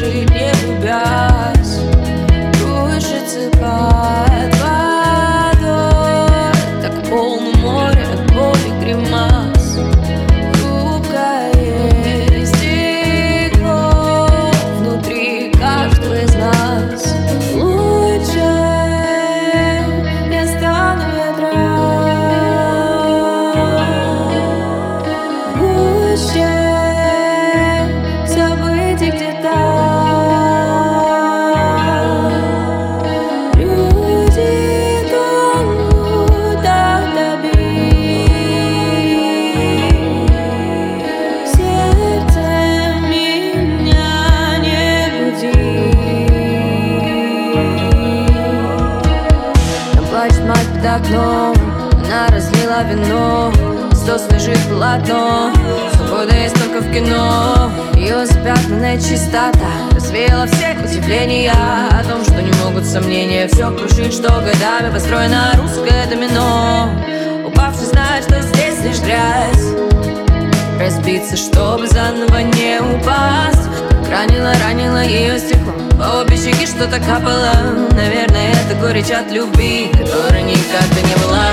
крушить, не влюбясь. Кружится под водой, так полно моря от боли гримас. Хрупкое стекло внутри каждого из нас. Лучше я стану гуще событий где-то. Люди тонут от сердце меня не буди. Там плачет мать под окном, она разлила вино, стос лежит полотно. Свобода есть только в кино. Ее запятнанная чистота развеяла все удивления о том, что не могут сомнения все крушить, что годами построено русское домино. Упавший знает, что здесь лишь грязь, разбиться, чтобы заново не упасть. Как ранило ее стекло, по обе щеки что-то капало. Наверное, это горечь от любви, которой никогда не была.